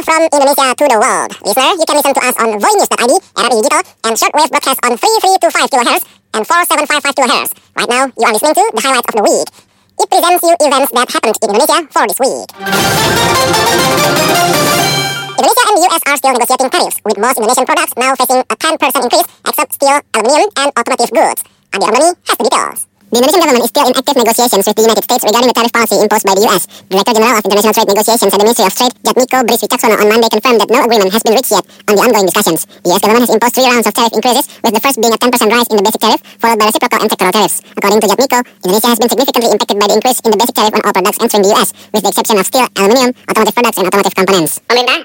from Indonesia to the world. Listener, you can listen to us on voinews.id, RRI Digital, and shortwave broadcast on 3325 kHz and 4755 kHz. Right now, you are listening to the highlights of the week. It presents you events that happened in Indonesia for this week. Indonesia and the US are still negotiating tariffs, with most Indonesian products now facing a 10% increase, except steel, aluminium, and automotive goods. Adi Ramdhani has the details. The Indonesian government is still in active negotiations with the United States regarding the tariff policy imposed by the US. Director General of International Trade Negotiations at the Ministry of Trade, Jatmiko Bris Wicaksono, on Monday confirmed that no agreement has been reached yet on the ongoing discussions. The US government has imposed 3 rounds of tariff increases, with the first being a 10% rise in the basic tariff, followed by reciprocal and sectoral tariffs. According to Jatmiko, Indonesia has been significantly impacted by the increase in the basic tariff on all products entering the US, with the exception of steel, aluminium, automotive products, and automotive components.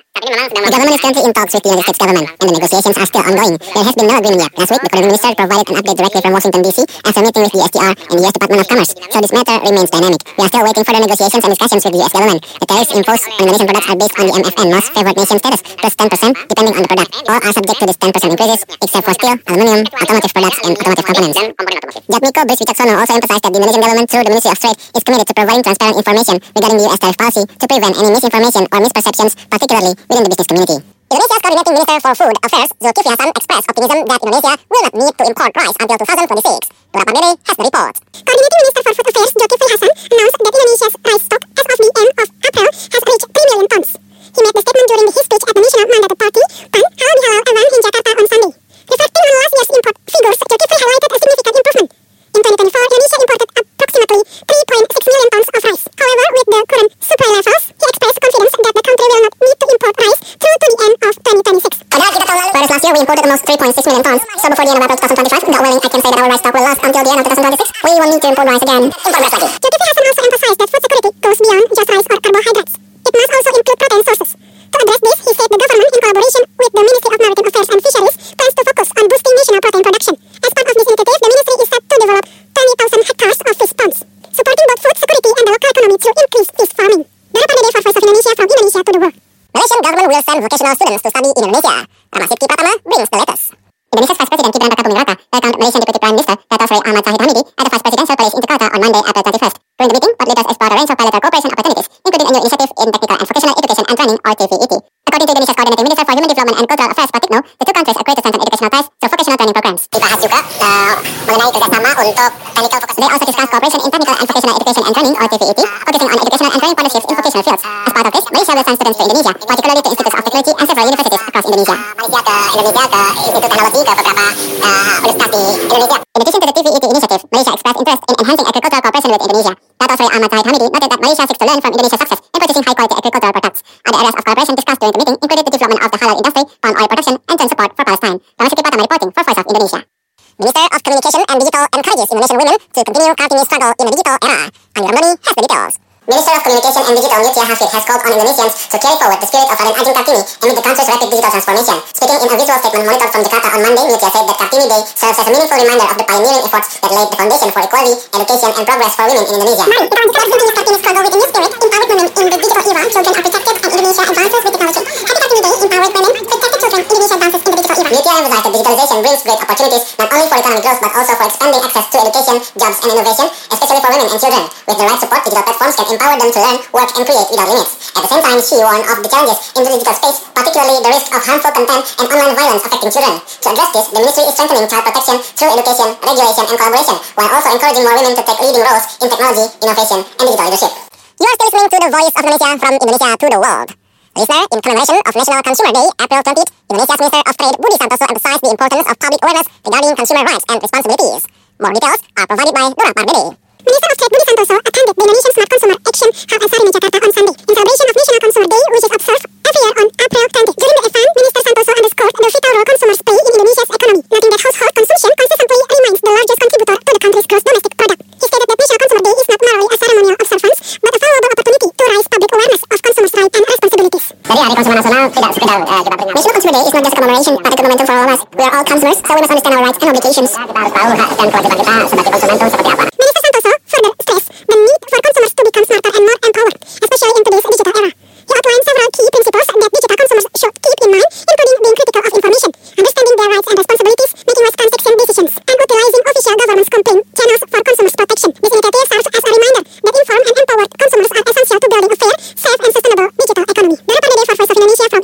The government is currently in talks with the United States government, and the negotiations are still ongoing. There has been no agreement yet. Last week, the Foreign Minister provided an update directly from Washington, D.C. after meeting with the SDR and the US Department of Commerce, so this matter remains dynamic. We are still waiting for the negotiations and discussions with the US government. The tariffs imposed on Indonesian products are based on the MFN, Most Favored Nation status, plus 10% depending on the product. All are subject to this 10% increases, except for steel, aluminium, automotive products, and automotive components. Jatmiko Bris Wicaksono also emphasized that the Indonesian government, through the Ministry of Trade, is committed to providing transparent information regarding the US tariff policy to prevent any misinformation or misperceptions, particularly within the business community. Indonesia's Coordinating Minister for Food Affairs, Zulkifli Hasan, expressed optimism that Indonesia will not need to import rice until 2026. Dora Pardede has the report. Coordinating Minister for Food Affairs, Zulkifli Hasan, announced that Indonesia's rice stock as of the end of April has reached 3 million tons. He made the statement during his speech at the National Mandated Party, PAN, Halal Bihalal event in Jakarta on Sunday. Reflecting on last year's import figures, Zulkifli highlighted a significant improvement. In 2024, Indonesia imported approximately 3.6 million tons of rice. However, with the current supply levels, he expressed confidence that the country will not need to import rice through to the end of 2026. Whereas last year we imported almost 3.6 million tons, so before the end of April 2025, God willing, I can say that our rice stock will last until the end of 2026. We won't need to import rice again. Zulkifli Hasan also emphasized that food security goes beyond just rice or carbohydrates. It must also include protein sources. To address this, he said the government, in collaboration with the Ministry of Maritime Affairs and Fisheries, plans to focus on boosting national protein production. As part of this initiative, the ministry is set to develop 20,000 hectares of fish ponds, supporting both food security and the local economy through increased fish farming. Dora Pardede for Voice of Indonesia, from Indonesia to the world. Malaysian government will send vocational students to study in Indonesia. Ramasipki Pratama brings the latest. Indonesia's Vice President Gibran Rakabuming Raka welcomed Malaysian Deputy Prime Minister Dato' Sri Ahmad Zahid Hamidi at the Vice Presidential Palace in Jakarta on Monday, April 21st. During the meeting, both leaders explored a range of bilateral cooperation opportunities, including a new initiative in technical and vocational education and training, or TVET. According to Indonesia's Coordinating Minister for Human Development and Cultural Affairs, Pratikno, the two countries agreed to strengthen educational ties through vocational training programs. Dibahas juga mengenai kerjasama untuk technical vocational. They also discussed cooperation in technical and vocational education and training, or TVET, focusing on educational and training partnerships in vocational fields. As part of this, Malaysia will send students to Indonesia, particularly to institutes of technology and several universities across Indonesia. Malaysia ke Indonesia ke Institut Teknologi ke beberapa universitas di Indonesia. In addition to the TVET initiative, Malaysia expressed interest in enhancing agricultural cooperation with Indonesia. Dato' Sri Ahmad Zahid Hamidi noted that Malaysia seeks to learn from Indonesia's success in producing high-quality agricultural products. Other areas of cooperation discussed during the meeting included the development of the halal industry, palm oil production, and joint support for Palestine. Ramasipki Pratama reporting for Voice of Indonesia. Minister of Communication and Digital encourages Indonesian women to continue Kartini struggle in the digital era. Adi Ramdhani has the details. Minister of Communication and Digital Mutia Hafid has called on Indonesians to carry forward the spirit of Raden Ajeng Kartini amid the country's rapid digital transformation. Speaking in a visual statement monitored from Jakarta on Monday, Mutia said that Kartini Day serves as a meaningful reminder of the pioneering efforts that laid the foundation for equality, education, and progress for women in Indonesia. Mari kita lanjutkan continuous Kartini struggle with a new spirit, empowered women in the digital era. Children are protected and Indonesia advances with technology. Happy Kartini Day, empowered women, protected children, Indonesia advances in the digital era. Mutia emphasized that digitalization brings great opportunities not only for economic growth but also for expanding access to education, jobs, and innovation, especially for women and children. With the right support, digital platforms can empower them to learn, work, and create without limits. At the same time, she warned of the challenges in the digital space, particularly the risk of harmful content and online violence affecting children. To address this, the ministry is strengthening child protection through education, regulation, and collaboration, while also encouraging more women to take leading roles in technology, innovation, and digital leadership. You are still listening to the Voice of Indonesia from Indonesia to the world. Listener, in commemoration of National Consumer Day, April 20th, Indonesia's Minister of Trade Budi Santoso emphasized the importance of public awareness regarding consumer rights and responsibilities. More details are provided by Dora Pardede. Minister of Trade Budi Santoso attended the Indonesian Smart Consumer Action held at Sarinah, Jakarta on Sunday, in celebration of National Consumer Day, which is observed every year on April 20th. During the event, Minister Santoso underscored the vital role consumers play in Indonesia's economy, noting that household consumption consistently remains the largest contributor to the country's gross domestic product. He stated that National Consumer Day is not merely a ceremonial observance, but a valuable opportunity to raise public awareness of consumers' rights and responsibilities. Jadi Hari Konsumen Nasional tidak sekedar kita peringati. National Consumer Day is not just a commemoration, but a good momentum for all of us. We are all consumers, so we must understand our rights and obligations. Kita harus tahu hak dan kewajiban kita sebagai konsumen itu seperti apa. Minister Santoso further stressed the need for consumers to become smarter and more empowered, especially in today's digital era. He outlined several key principles that digital consumers should keep in mind, including being critical of information, understanding their rights and responsibilities, making wise transaction decisions, and utilizing official government's complaint channels for consumers' protection. This initiative serves as a reminder that informed and empowered consumers are essential to building a fair, safe, and sustainable digital economy. Dora Pardede for Voice of Indonesia from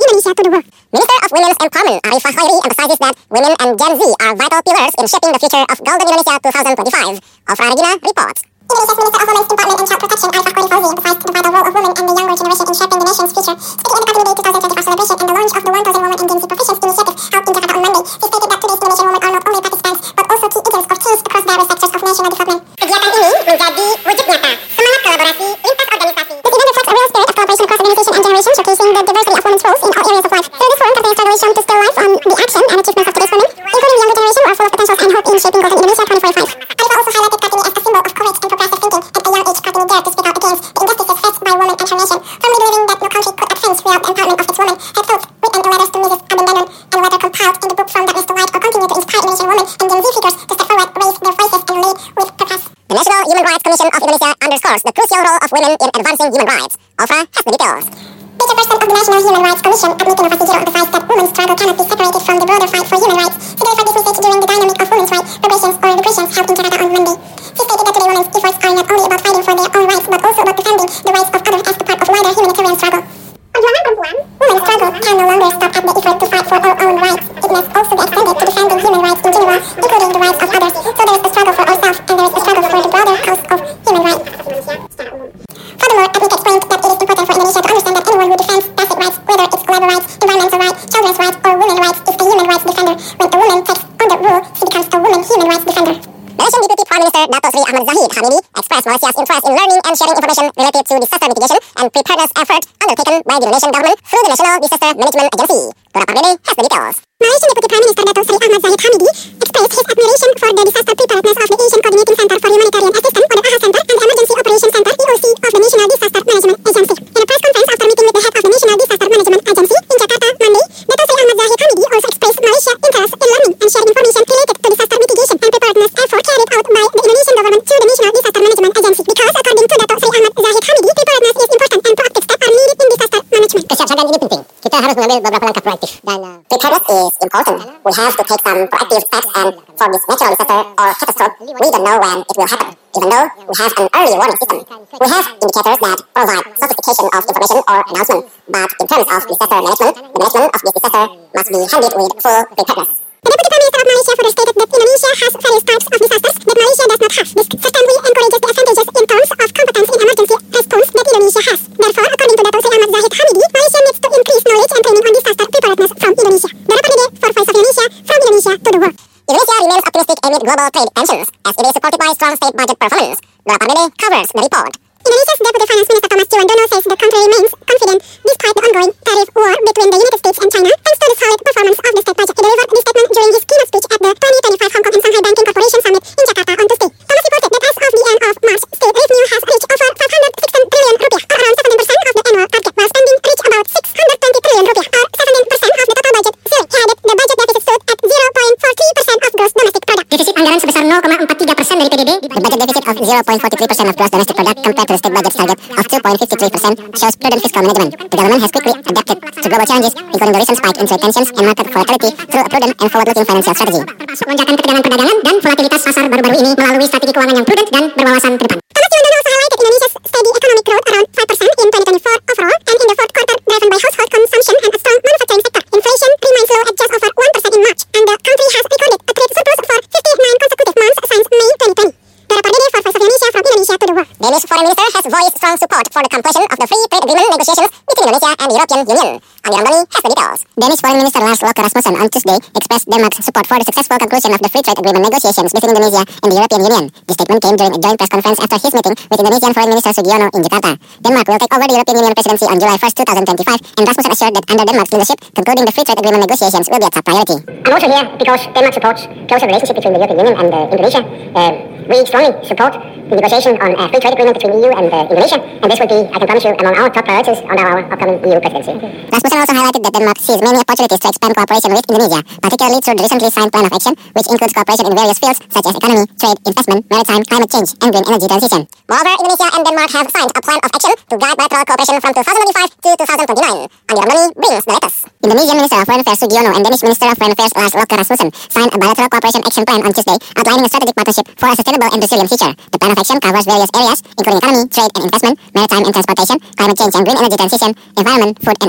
and Gen Z are vital pillars in shaping the future of Golden Indonesia 2025. Ofra Regina reports. Indonesia's Minister of Women's Empowerment and Child Protection, Arifah Koree Fauzi, emphasized the vital role of women and the younger generation in shaping the nation's future. Speaking at the Kartini Day 2025 celebration and the launch of the 1,000 Women and Gen Z Proficiency Initiative held in Jakarta on Monday, she stated that today's Indonesian women are not only participants, but also key agents of change across various sectors of national development. Kegiatan ini menjadi wujud nyata semangat kolaborasi lintas organisasi. This event reflects a real spirit of collaboration across organization and generation, showcasing the diversity of women's roles in all areas of life. Through this forum, Kartini struggle is shown to still life on the action and achievements of today's women, including the younger generation who are full of potentials and hope in shaping Golden Indonesia 2045. Arifah also highlighted Kartini as a symbol of courage and progressive thinking. At a young age, Kartini dared to speak out against the injustices faced by women and her nation, firmly believing that no country could advance without the empowerment of its women. Her thoughts, written in letters to Mrs. Aben Danun and later compiled in the book From Darkness to Light, will continue to inspire Indonesian women and Gen Z figures to step forward, raise their voices, and lead with purpose. The National Human Rights Commission of Indonesia underscores the crucial role of women in advancing human rights. Ofra has the details. The chairperson of the National Human Rights Commission, Admiti Novasi Jiro, emphasized that women's struggle cannot be separated from the broader fight for human rights. She delivered this message during the dynamic of women's rights, progressions or regressions held in Jakarta on Monday. She stated that today women's efforts are not only about fighting for their own rights, but also about defending the rights of others as a part of wider humanitarian struggle. Perjuangan perempuan, women's struggle can no longer stop at the effort to fight for our own rights. It must also be extended to defending human rights in general, including the rights of others. So there is a struggle for ourselves, and there is a struggle for the broader cause of human rights. Furthermore, Admiti explained that it is important for Indonesia to understand that anyone who defends basic rights, whether it's labor rights, environmental rights, children's rights, or women's rights, is a human rights defender. When a woman takes on that role, she becomes a woman human rights defender. Malaysian Deputy Prime Minister Dato Sri Ahmad Zahid Hamidi expressed Malaysia's interest in learning and sharing information related to disaster mitigation and preparedness efforts undertaken by the Indonesian government through the National Disaster Management Agency. Dora Pardede has the details. Malaysian Deputy Prime Minister Dato Sri Ahmad Zahid Hamidi expressed his admiration for the disaster preparedness of the Asian Coordinating Center for Humanitarian Assistance, or the AHA Center, and the Emergency Operations Center, EOC, of the National Disaster Management Agency. In a press conference after meeting with the head of the National Disaster Management Agency in Jakarta Monday, Dato Sri Ahmad Zahid Hamidi also expressed Malaysia's interest in learning and sharing information related to disaster mitigation and preparedness efforts carried out by the Indonesian government through the National Disaster Management Agency. Because according to Dato Sri Ahmad Zahid Hamidi, preparedness is important and proactive steps are needed in disaster management. Kesiapsiagaan ini penting. Kita harus mengambil beberapa langkah proaktif dan preparedness is important. We have to take some proactive steps, and for this natural disaster or catastrophe, we don't know when it will happen. Even though we have an early warning system, we have indicators that provide sophistication of information or announcement. But in terms of disaster management, the management of this disaster must be handled with full preparedness. The Deputy Prime Minister of Malaysia further stated that Indonesia has various types of disasters that Malaysia does not have. This certainly encourages the advantages in terms of competence in emergency response that Indonesia has. Therefore, according to Dato Sri Ahmad Zahid Hamidi, Malaysia needs to increase knowledge and training on disaster preparedness from Indonesia. Dora Pardede for Voice of Indonesia, from Indonesia to the world. Indonesia remains optimistic amid global trade tensions as it is supported by strong state budget performance. Dora Pardede covers the report. Indonesia's Deputy Finance Minister Thomas Ciwandono says the country remains confident despite the ongoing tariff war between the United States and China, thanks to the solid performance of the state budget. He delivered this statement during his keynote speech at the 2025 Hong Kong and Shanghai Banking Corporation Summit in Jakarta on Tuesday. Thomas reported that as of the end of March, state revenue has reached over 516 trillion rupiah, or around 17% of the annual target, while spending reached about 620 trillion rupiah, or 17% of the total budget. Still, he added the budget deficit stood at 0.43% of gross domestic product. Defisit anggaran sebesar 0,43% dari PDB. The budget deficit of 0.43% of gross domestic product compared to the state budget's target of 2.53% shows prudent fiscal management. The government has quickly adapted to global challenges, including the recent spike in trade tensions and market volatility through a prudent and forward-looking financial strategy. Termasuk lonjakan ketegangan perdagangan dan volatilitas pasar baru-baru ini melalui strategi keuangan yang prudent dan berwawasan ke depan. Thomas Ciwandono also highlighted Indonesia's steady economic growth around 5% in 2024 overall and in the fourth quarter, driven by household consumption and a strong manufacturing sector. Inflation remains low at just over 1% in March, and the country has recorded a trade surplus for 59 consecutive months since May 2020. Dora Pardede for Voice of Indonesia, from Indonesia to the world. Danish Foreign Minister has voiced strong support for the completion of the free trade agreement negotiations between Indonesia and the European Union. Andi Ramdhani has the details. Danish Foreign Minister Lars Løkke Rasmussen on Tuesday expressed Denmark's support for the successful conclusion of the free trade agreement negotiations between Indonesia and the European Union. The statement came during a joint press conference after his meeting with Indonesian Foreign Minister Sugiono in Jakarta. Denmark will take over the European Union presidency on July 1st, 2025, and Rasmussen assured that under Denmark's leadership, concluding the free trade agreement negotiations will be a top priority. I'm also here because Denmark supports closer relationship between the European Union and Indonesia. We strongly support the negotiation on a free trade agreement between EU and Indonesia, and this will be, I can promise you, among our top priorities under our upcoming EU presidency. Rasmussen also highlighted that Denmark sees many opportunities to expand cooperation with Indonesia, particularly through the recently signed plan of action, which includes cooperation in various fields such as economy, trade, investment, maritime, climate change, and green energy transition. Moreover, Indonesia and Denmark have signed a plan of action to guide bilateral cooperation from 2025 to 2029. Andi Ramdhani brings the latest. Indonesian Minister of Foreign Affairs Sugiono and Danish Minister of Foreign Affairs Lars Løkke Rasmussen signed a bilateral cooperation action plan on Tuesday, outlining a strategic partnership for a sustainable and resilient future. The plan of action covers various areas, including economy, trade and investment, maritime and transportation, climate change and green energy transition, environment, food and agriculture,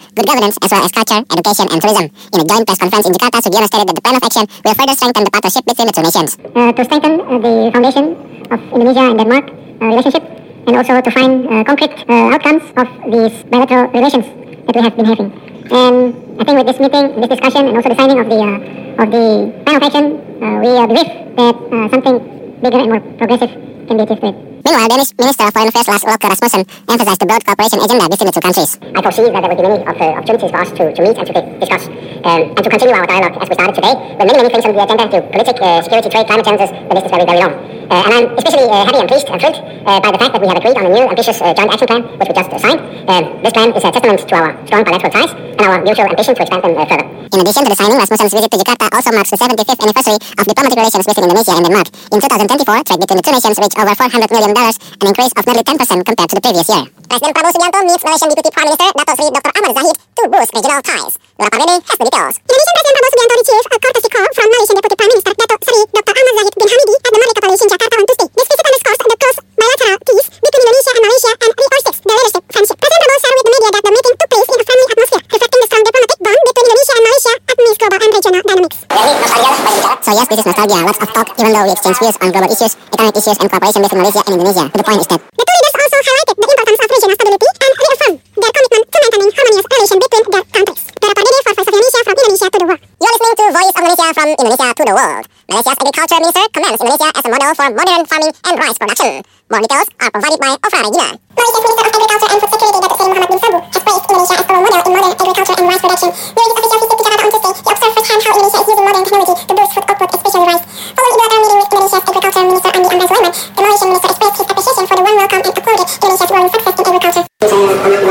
good governance, as well as culture, education, and tourism. In a joint press conference in Jakarta, Sugiono stated that the plan of action will further strengthen the partnership between the two nations. To strengthen the foundation of Indonesia and Denmark relationship, and also to find concrete outcomes of these bilateral relations that we have been having. And I think with this meeting, this discussion, and also the signing of the plan of action, we believe that something bigger and more progressive can be achieved with. Meanwhile, Danish Minister of Foreign Affairs Lars Løkke Rasmussen emphasized the broad cooperation agenda between the two countries. I foresee that there will be many opportunities for us to meet and to discuss and to continue our dialogue as we started today. With many things on the agenda, to politics, security, trade, climate challenges, the list is very long. And I'm especially happy and pleased and thrilled by the fact that we have agreed on a new ambitious joint action plan, which we just signed. This plan is a testament to our strong bilateral ties and our mutual ambition to expand them further. In addition to the signing, Rasmussen's visit to Jakarta also marks the 75th anniversary of diplomatic relations between Indonesia and Denmark. In 2024, trade between the two nations reached over $400 million, an increase of nearly 10% compared to the previous year. President Prabowo Subianto meets Malaysian Deputy Prime Minister Dato Sri Dr. Ahmad Zahid to boost regional ties. Nora Pardede has the details. Indonesian President Prabowo Subianto received a courtesy call from Malaysian Deputy Prime Minister Dato Sri Dr. Ahmad Zahid bin Hamidi at the Merdeka Palace in Jakarta on Tuesday. This visit underscores the close bilateral ties between Indonesia and Malaysia and reinforces the leadership friendship. President Prabowo shared with the media that the meeting took place in a friendly atmosphere, reflecting the strong diplomatic bond between Indonesia and Malaysia amidst global and regional dynamics. So yes, this is nostalgia, lots of talk, even though we exchange views on global issues, economic issues, and cooperation between Malaysia and Indonesia. But the point is that The two leaders also highlighted the importance of regional stability and reaffirmed their commitment to maintaining harmonious relations between their countries. Nora Pardede for Voice of Indonesia, from Indonesia to the world. you are listening to Voice of Indonesia from Indonesia to the world. Malaysia's agriculture minister commends Indonesia as a model for modern farming and rice production. More details are provided by Ofra Regina. Malaysia's Minister of Agriculture and Food Security, Datuk Seri Muhammad bin Sabu, has praised Indonesia as a role model in modern agriculture and rice production. During his official visit to Jakarta on Tuesday, he observed firsthand how Indonesia is using modern technology to boost food output, especially rice. Following a bilateral meeting with Indonesia's Agriculture Minister Andi Amran Sulaiman, the Malaysian minister expressed his appreciation for the warm welcome and applauded Indonesia's growing success in agriculture. I feel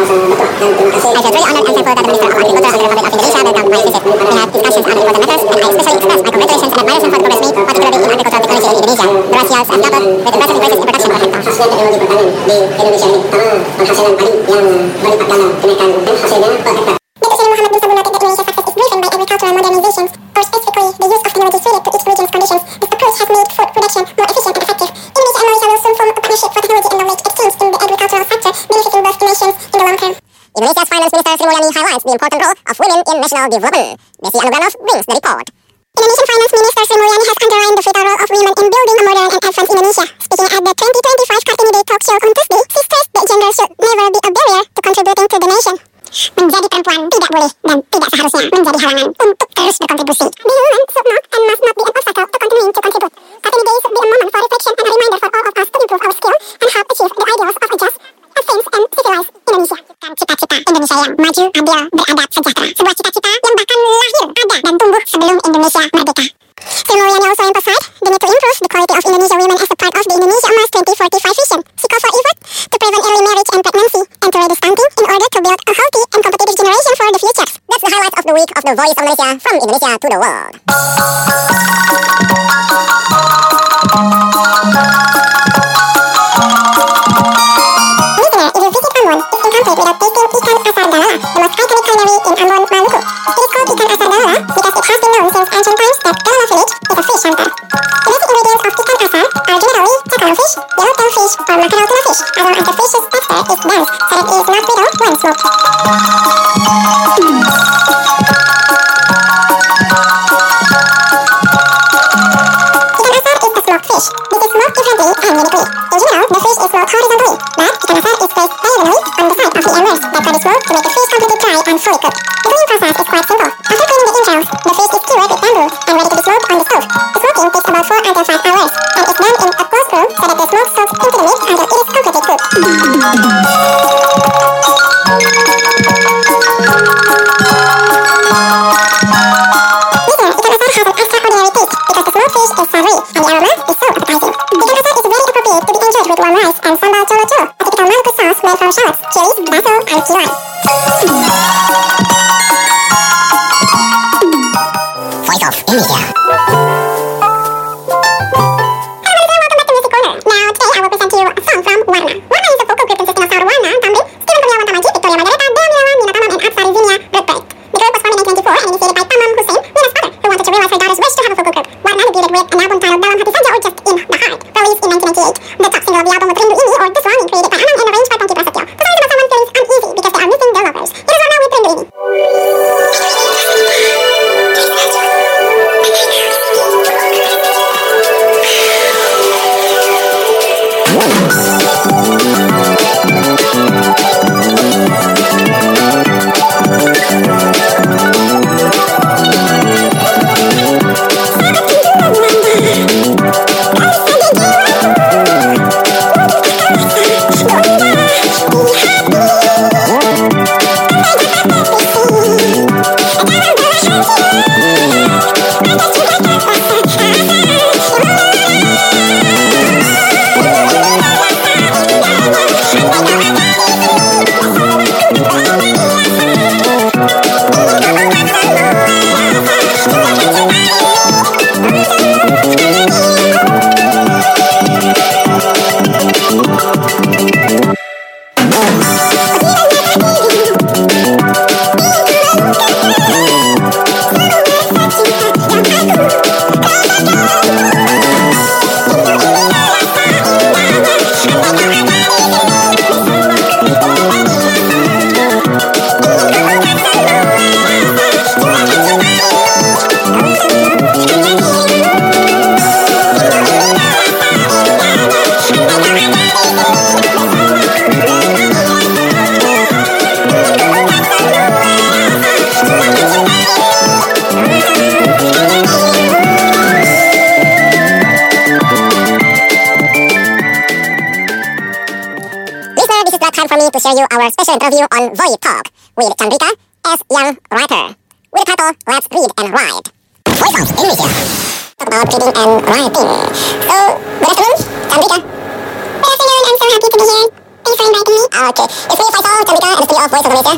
very honored and thankful that the Minister of Agriculture of the Republic of Indonesia welcomed my visit. We had discussions on important matters, and I especially express my congratulations and admiration for the progress made, particularly in agricultural technology in Indonesia. The rice yields have doubled, with impressive increases in production per hektar. Teknologi pertanian di Indonesia ini penghasilan padi yang berlipat ganda kenaikan hasilnya per hektar. Datuk Seri Muhammad bin Sabu noted that Indonesia's success is driven by agricultural modernizations, or specifically the use of technology suited to each region's conditions. This approach has made food production more efficient and effective. Indonesia and Malaysia will soon form a partnership for technology and knowledge exchange in the agricultural sector, benefiting both nations in the long term. Indonesia's Finance Minister Sri Mulyani highlights the important role of women in national development. Desi Anuganov brings the report. Indonesian Finance Minister Sri Mulyani has underlined the vital role of women in building a modern and advanced Indonesia. Speaking at the 2025 Kartini Day talk show on Tuesday, she stressed that gender should never be a barrier to contributing to the nation. Menjadi perempuan tidak boleh dan tidak seharusnya menjadi halangan untuk terus berkontribusi. Being women should not and must not be an obstacle to continuing to contribute. Kartini Day should be a moment for reflection and a reminder for all of us to improve our skill and help achieve the ideals of a just, advanced and civilized Indonesia. Cita-cita Indonesia yang maju, adil, beradab, sejahtera. Sebuah cita-cita yang bahkan lahir, ada, dan tumbuh sebelum Indonesia merdeka. Sri Mulyani also emphasized the need to improve the quality of Indonesian women as a part of the Indonesia Emas 2045 vision. She called for effort to prevent early marriage and pregnancy and to reduce stunting in order to build a healthy and competitive generation for the future. That's the highlight of the week of the Voice of Malaysia from Indonesia to the world. Listener, if you visit Ambon, it's incomplete without tasting ikan asar dalala, the most iconic culinary in Ambon, Maluku. It is called ikan asar dalala because it has been known since ancient times that Dalala village is a fish hunter. The basic ingredients of ikan asar are generally cakalo fish, yellowtail fish, or mackerel tuna fish, as long as the fish's texture is dense so that it is not brittle when smoked. Fish. This is smoked differently and uniquely. In general, the fish is smoked horizontally, but ikan asar is placed diagonally on the side of the antlers that can be smoked to make the fish completely dry and fully cooked. The cooking process is quite simple. After cleaning the entrails, the fish is skewered with bamboo and ready to be smoked on the stove. The smoking takes about 4 until 5 hours, and is done in a closed room so that the smoke soaks into the meat until it is completely cooked. Listener, ikan asar has an extraordinary taste because the smoked fish is savory and the aroma is so appetizing. Ikan asar is very appropriate to be enjoyed with warm rice and sambal cholo cholo, a typical Maluku sauce made from shallots, chilies, basil, and kilawai. Voice of Indonesia. Hello everyone, welcome back to Music Corner. Now today I will present to you a song from Warna. Warna is a vocal group consisting of Saur Warna, Tamrin, Steven Kurniawan Tamaji, Victoria Margareta, Dea Mirawan, Nina Tamam, and Apsari Zinia Broadbreak. The group was formed in 1994 and initiated by Tamam Hussein, Nina's father, who wanted to realize her daughter's wish to have a vocal group. Warna debuted with an album titled Dalam Hati Saja or Just in the Heart, released in 1998. The top single of the album was Rindu Ini or The Swangi, created by Anang and arranged by Ponky Prasetyo. The song is about someone feeling uneasy because they are missing their lovers. It is time for me to share you our special interview on Voice Talk with Chandrika as young writer. With the title, Let's Read and Write. Voice Talk Indonesia. Talk about reading and writing. So, good afternoon, Chandrika. Good afternoon, I'm so happy to be here. Thanks for inviting me. Okay, it's me, Faisal, Chandrika, at the studio of Voice of Indonesia.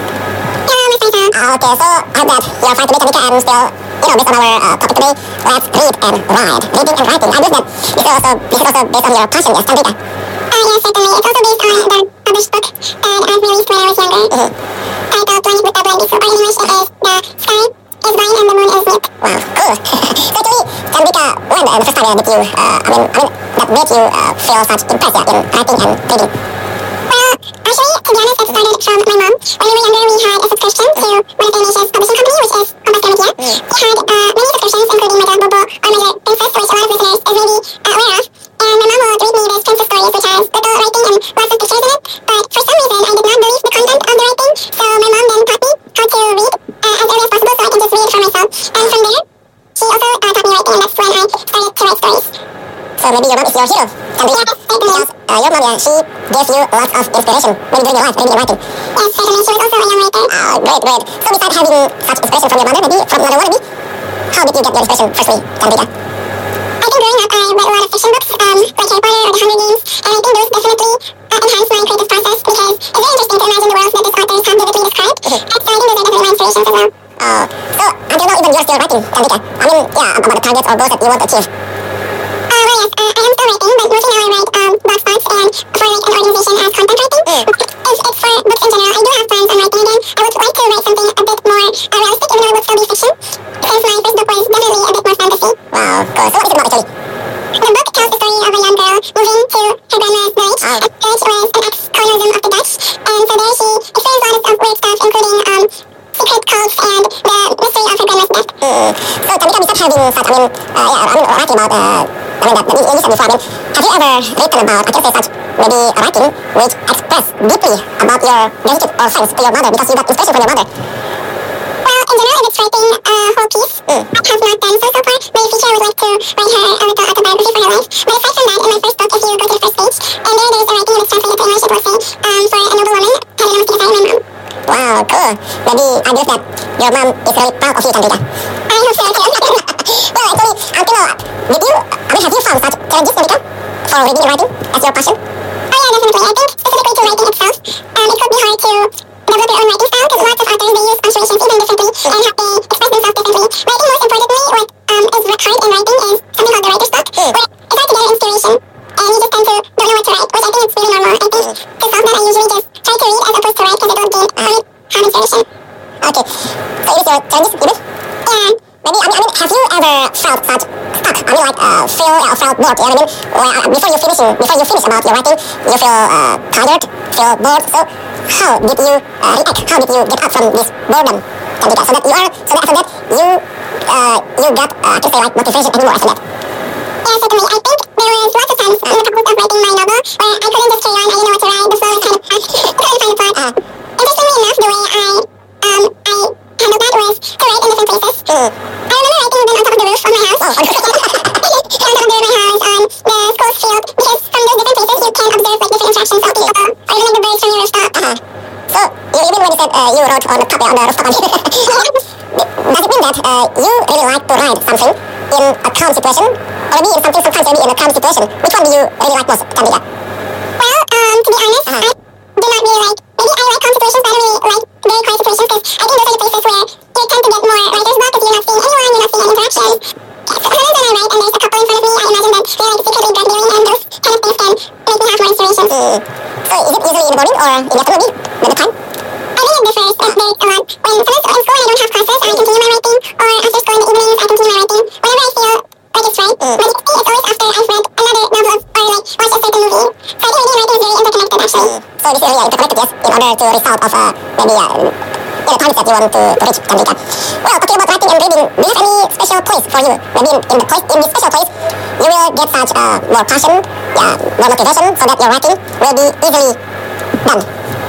Hello, Miss Faisal. Okay, so I hope that you are fine today, Chandrika, and still, based on our topic today, let's read and write. Reading and writing. I believe that this is also based on your passion, yes, Chandrika. Yes, certainly. It's also based on the published book that I've released when I was younger. Titled Planet with Double Ambition, or in English it is The Sky is Wine and the Moon is Milk. Wow, cool. So actually, Chandrika, when the first time did you, that made you feel such interest in writing and reading? Well, actually, to be honest, it started from my mom. When we were younger, we had a subscription to one of Indonesia's publishing company, which is Kompas Gramedia. We had many subscriptions, including Majalah Bobo or Majalah Princess, which a lot of listeners is maybe aware of. And my mom would read me these princess stories, which has little writing and lots of pictures in it. But for some reason, I did not believe the content of the writing. So my mom then taught me how to read as early as possible, so I can just read for myself. And from there, she also taught me writing, and that's when I started to write stories. So maybe your mom is your hero, Chandrika. Yes, certainly. Your mom, she gave you lots of inspiration maybe during your life, maybe in writing. Yes, certainly. She was also a young writer. Great. So besides having such inspiration from your mother, maybe from another wannabe, how did you get your inspiration firstly, Chandrika? I think growing up, I read a lot of fiction books, like Harry Potter or The Hunger Games, and I think those definitely enhanced my creative process because it's very interesting to imagine the worlds that these authors have vividly described. And so I think those are definitely my inspirations as well. So until now, even you're still writing, Chandrika. About the targets or goals that you want to achieve. Well, yes, I am still writing, but mostly now I write blogspots and for an organization as content writing. If it's for books in general, I do have plans on writing again. I would like to write something a bit more realistic, even though it would still be fiction, since my first book was definitely a bit more fantasy. Wow, cool. So what is it about actually? The book tells the story of a young girl moving to her grandma's village. Her village was an ex-colonialism of the Dutch, and so there she experienced lots of weird stuff, including secret cults and the mystery of her grandma's death. So Chandrika, besides having such, writing about, that you said before, have you ever written about, I can say such, maybe writing which express deeply about your gratitude or thanks to your mother because you got inspiration from your mother? Well, in general, if it's writing a whole piece, I have not done so far. But in the future, I would like to write her a little autobiography for her life. But aside from that, in my first book, if you go to the first page, and there is a writing that is translated to English, it will say, for a noble woman, Helena Mustafai, my mom. Wow, cool. Maybe I believe that your mom is really proud of you, Chandrika. I hope so, too. Well, actually, until now, have you found such challenges, Chandrika, for reading and writing as your passion? Oh yeah, definitely. I think specifically to writing itself, it could be hard to develop your own writing style because lots of authors, they use punctuations even differently and how they express themselves differently. But I think most importantly, what is hard in writing is something called the writer's block, where it's hard to get inspiration and you just tend to don't know what to write, which I think is really normal. I think to solve that, I usually just try to read as opposed to write because I don't gain have inspiration. Okay, so it is your challenges, even? Yeah. Maybe, have you ever felt such stuck? Felt bored, you know what I mean? Where, before you finish about your writing, you feel tired, feel bored. So how did you react? How did you get out from this boredom, Chandrika? So after that, you got, I can say, like, motivation anymore after that. Yeah, certainly. I think there was lots of times in the process of writing my novel where I couldn't just carry on. I didn't know what to write. The flow was kind of fast. I couldn't find a plot. Interestingly enough, the way I handled that was to write in different places. I remember writing even on top of the roof of my house. On top of the roof of my house, on the school's field, because from those different places you can observe like different interactions of people, or even like the birds from your rooftop. So even when you said you wrote on the top, on the rooftop, does it mean that you really like to write something in a calm situation, or maybe in something sometimes maybe in a calm situation? Which one do you really like most, Chandrika? Well, to be honest, I do not really like. Maybe I like calm situations, but I don't really like very quiet situations because I think those are the places where you tend to get more writer's block because you're not seeing anyone, you're not seeing any interaction. Sometimes when I write and there's a couple in front of me, I imagine that they're like secretly drug dealing, and those kind of things can make me have more inspiration. So is it usually in the morning or in the afternoon, at the time? I think it differs. There's a lot. When sometimes in school and I don't have classes, I continue my writing, or after school in the evenings, I continue my writing. Whenever I feel like it's right, but it's always after I've read another novel or like watched a certain movie. So I think reading and writing is very interconnected actually. So this is really interconnected, yes, in order to result of maybe the targets that you want to reach, Chandrika. Well, talking about writing and reading, do you have any special place for you? Maybe in this special place, you will get such more passion, more motivation, so that your writing will be easily done.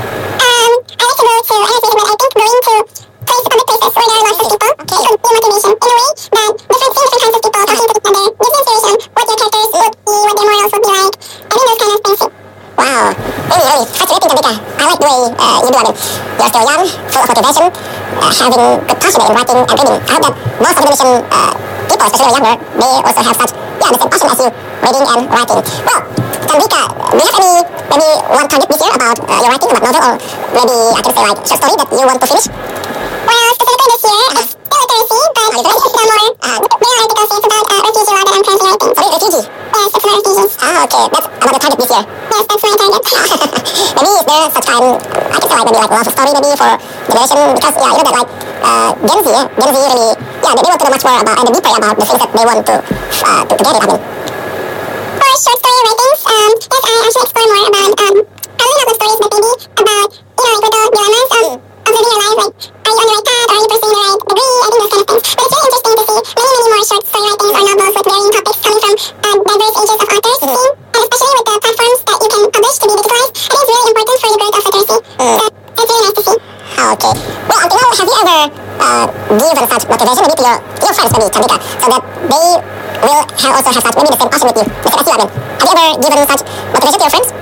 I like to go to, I think going to public places where there are lots of people, it could be motivation in a way that different kinds of people talking to each other gives you inspiration, what your characters would be, what their morals would be like. I think those kind of things. Wow, really, such a wrapping, Chandrika, I like the way you do. I mean, you're still young, full of motivation, having good passion in writing and reading. I hope that most of Indonesian people, especially the younger, they also have such, the same passion as you, reading and writing. Well, Chandrika, do you have any, maybe one target this year about your writing, about novel, or maybe I can say like short story that you want to finish? Well, specifically this year, it's still literacy, but I think there are more articles here about refugee law that I'm currently writing. Sorry, refugee? Yes, it's about refugees. Ah, okay, that's about the target this year. Yes, that's my target. Maybe is there such kind, I can say like maybe like love story maybe for generation, because you know that like Gen Z really, they want to know much more about and deeper about the things that they want to get it. I mean, For short story writings, yes, I actually explore more about probably not the stories, but maybe about like little dilemmas of living your life, like are you on the right path, or are you pursuing the right degree, I think those kind of things. But it's really interesting to see many more short story writings or novels with varying topics coming from diverse ages of authors, and especially with the platforms that you can publish to be digitalized, I think it's really important for the growth of literacy. So it's really nice to see. Okay. Well, until now, have you ever given such motivation maybe to your friends, maybe, Chandrika, so that they will also have such, maybe the same passion with you, the same as you, I mean. Have you ever given such motivation to your friends?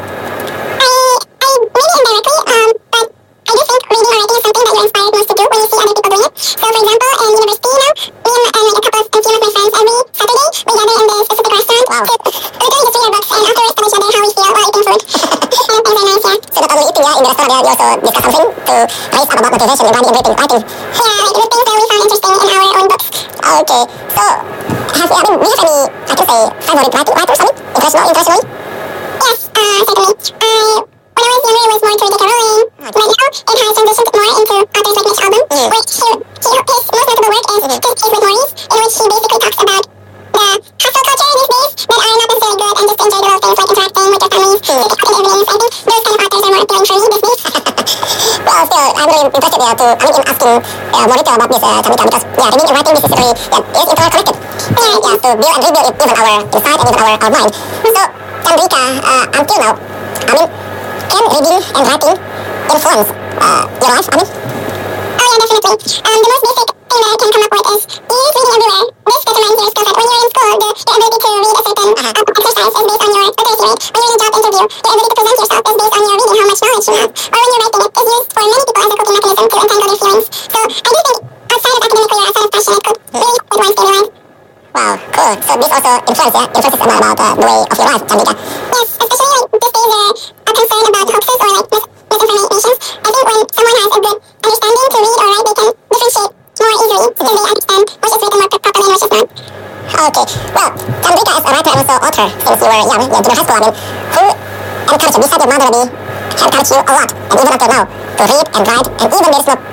I maybe indirectly, but I do think reading or writing is something that you're inspired most to do when you see other people doing it. So, for example, in university now, me and like a few of my friends, every Saturday, we gather in this specific restaurant to literally just read our books and afterwards tell each other how we feel while eating food. And things are nice, yeah. So not only eating, in the restaurant, you also discuss something to raise up about motivation in writing and writing. Yeah, like the things that we found interesting in our own books. Okay. So, do you have any, I can say, favorite writers, I mean, internationally? Yes, certainly. When I was younger, it was more J.K. Rowling, but now it has transitioned more into authors like Mitch Albom, which his most notable work is His Case with Maurice, in which he basically talks about the hustle culture these days that are not necessarily good and just enjoy the little things like interacting with their families, seeking out evidence. I think those kind of authors are more appealing for me these days. Well, still, I'm really interested in asking more detail about this, Chandrika, because, reading and writing, this is really, is interconnected. To build and rebuild even our insight and even our mind. So, Chandrika, until now, I mean, can reading and writing influence your life, I mean? Oh yeah, definitely. The most basic thing that I can come up with is you use reading everywhere. This determines your skill set. When you're in school, your ability to read a certain exercise is based on your literacy rate. When you're in a job interview, your ability to present yourself is based on your reading, how much knowledge you have. Or when you're writing, it is used for many people as a coping mechanism to entangle their feelings. So I do think outside of academic career, outside of passion, it could really help with one's daily life. Wow, cool. So this also influences about the way of your life, Chandrika. Yes, especially like these days are concerned about hoaxes or like misinformation. I think when someone has a good understanding to read or write, they can differentiate more easily because they understand which is written more properly and which is not. Okay. Well, Chandrika, as a writer and also author, since you were young, in junior high school, I mean, who encouraged you, besides your mother, maybe, encouraged you a lot, and even until now, to read and write, and even there's no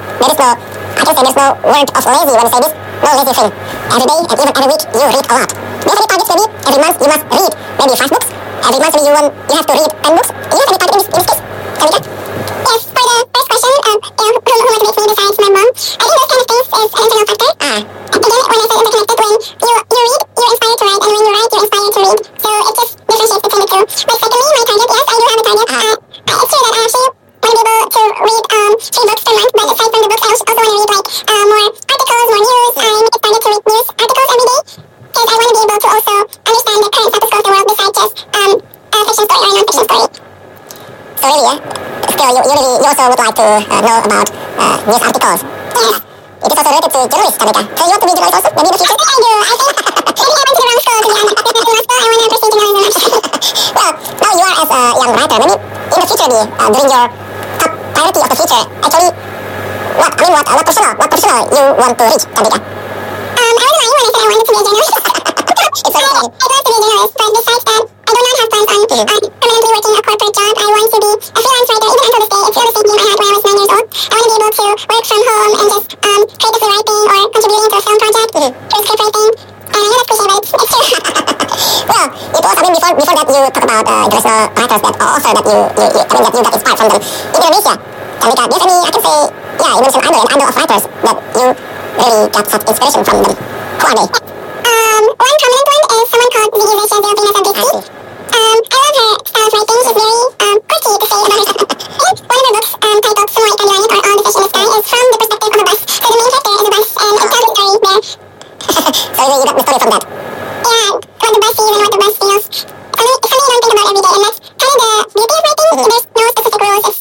word of lazy when you say this, no lazy thing. Every day and even every week, you read a lot. Do you have any targets, maybe? Every month you must read maybe 5 books. Every month you have to read 10 books. Do you have any target in this case, Chandrika? Yes, for the first question, who motivates me besides my mom? I think those kind of things is an internal factor. Again, when I say interconnected, when you read, you're inspired to write, and when you write, you're inspired to read. So it just differentiates between the two. But secondly, my target, yes, I do have a target. It's true that I actually want to be able to read 3 books per month, but aside from the books, I also want to read like more articles, more news. I make it target to read news articles every day because I want to be able to also understand the current status quo of the world besides just a fiction story or a non-fiction story. So really, still you also would like to know about news articles. Yes. It is also related to journalists, Chandrika. So you want to be a journalist also, maybe in the future? I do. I think maybe I went to the wrong school to be honest. If I went to law school, I want to pursue journalism. Well, now you are as a young writer, maybe in the future, during your top priority of the future, actually, what professional you want to reach, Chandrika? I was lying when I said I wanted to be a journalist. It's okay. I'd love to be a journalist, but besides that, I do not have plans on permanently working a corporate job. I want to be a freelance writer, even until this day. It's still the same dream I had when I was 9 years old. I want to be able to work from home and just creatively writing or contributing to a film project, through script writing. I know that's cliche, but it's true. Well, it was, before that you talk about international writers that author that you got inspired from them. In Indonesia, Chandrika, do you have any, I can say, you mentioned idol of writers that you really got such inspiration from them. Who are they? One prominent one is someone called Ziggy Zesha Zilvina Fabrizi. I love her style of writing. She's very quirky to say about herself. One of her books, titled Semua Ikan di Langit or All the Fish in the Sky, is from the perspective of a bus. So the main character is a bus, and it tells the story there. So you got the story from that? Yeah, what the bus sees and what the bus feels. It's something you don't think about every day, and that's kind of the beauty of writing. There's no specific rules. It's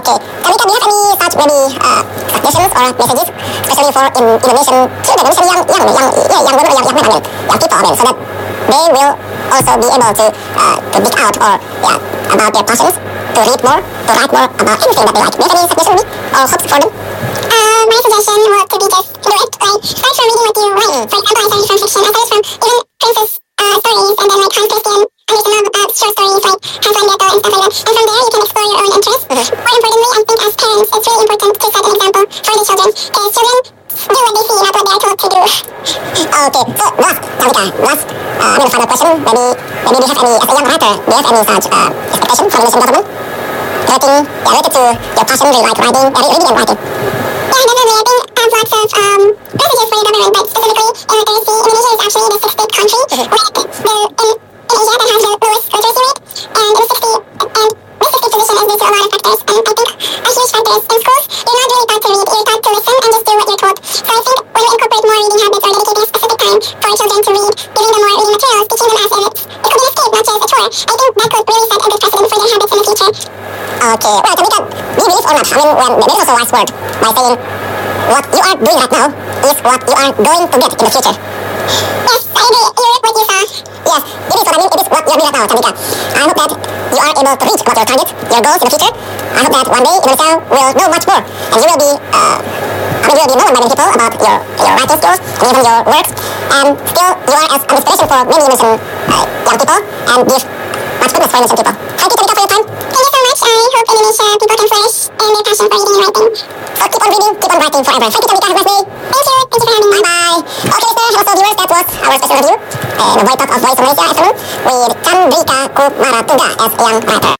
Okay. Tamika, do you have any such maybe suggestions or messages, especially for Indonesian children, especially young women, young men, young people, I mean, so that they will also be able to dig out or about their passions, to read more, to write more about anything that they like. Do you have any suggestion or hopes for them? My suggestion would to be just do it. Like, start from reading what you like. For example, I started from fiction. I started from even princess stories, and then like Hans Christian, Andersen, short stories like Hansel and Gretel and stuff like that. And from there, you can explore your own interests. More importantly, I think as parents, it's really important to set an example for the children, because children do what they see, not what they are told to do. Okay, so last, Tamika, final question. Maybe do you have any, as a young writer, do you have any such expectation from Indonesian government related to your passion, really like reading and writing? Yeah, definitely. I think I have lots of messages for your government, but specifically in literacy, Indonesia is actually the 6th country in Asia that has the lowest literacy rate, and this 60th position is due to a lot of factors, and I think a huge factor is in schools, you're not really taught to read, you're taught to listen and just do what you're told. So I think when we incorporate more reading habits or dedicating a specific time for children to read, giving them more reading materials, teaching them as if it could be an escape, not just a chore, I think that could really set a good precedent for their habits in the future. Okay, well, Tamika, we believe or not, I mean, when there is also a wise word by saying what you are doing right now is what you are going to get in the future. Yes, I agree. You reap what you sow. Yes, it is what I mean. It is what you are doing right now, Tamika. I hope that you are able to reach what your targets, your goals in the future. I hope that one day Indonesia will know much more, and you will be, you will be known by many people about your writing skills and even your works. And still, you are as an inspiration for many Indonesian young people, and give much goodness for Indonesian people. Thank you, Tamika, for your time. Thank you so much. I hope Indonesia people can flourish in their passion for reading and writing. So keep on reading, keep on writing forever. Thank you, Tamika. Have a nice day. Thank you. Thank you for having me. Bye-bye. Okay, listeners, also viewers, that was our special review. The Voice Talk of Voice of Malaysia afternoon with Chandrika Kumaratungga as a young writer.